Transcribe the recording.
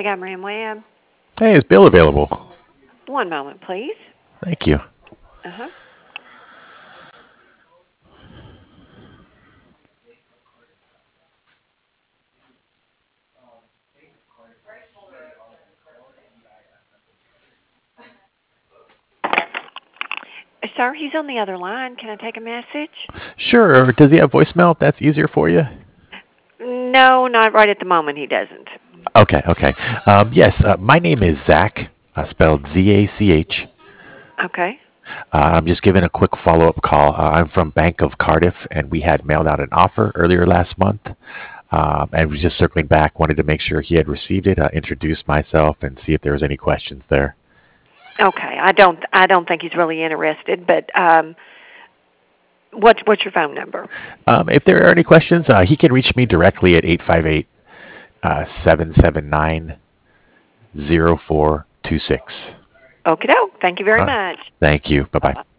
Montgomery and Webb. Hey, is Bill available? One moment, please. Thank you. Uh-huh. Sir, he's on the other line. Can I take a message? Sure. Does he have voicemail if that's easier for you? No, not right at the moment. He doesn't. Okay, okay. Yes, my name is Zach, spelled Zach. Okay. I'm just giving a quick follow-up call. I'm from Bank of Cardiff, and we had mailed out an offer earlier last month. And was just circling back, wanted to make sure he had received it, introduce myself, and see if there was any questions there. Okay. I don't think he's really interested, but what's your phone number? If there are any questions, he can reach me directly at 858 779 0426. Okie doke. Thank you very Uh, much. thank you. Bye bye. Bye-bye.